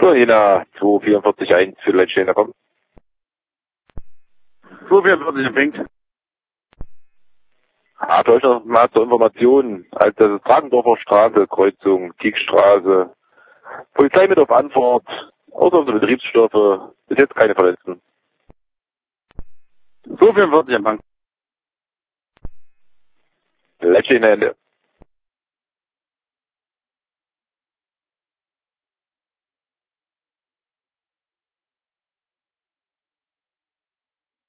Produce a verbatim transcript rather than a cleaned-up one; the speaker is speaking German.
So, Jena zwei vier vier eins für Leitsteiner, komm. zwei vier vier empfängt. Ah, vielleicht noch mal zur Information. Also, das ist Tragendorfer Straße, Kreuzung, Kiekstraße. Polizei mit auf Antwort, außer unsere Betriebsstoffe. Bis jetzt keine Verletzten. zwei vier vier empfangen. Leitsteiner Ende.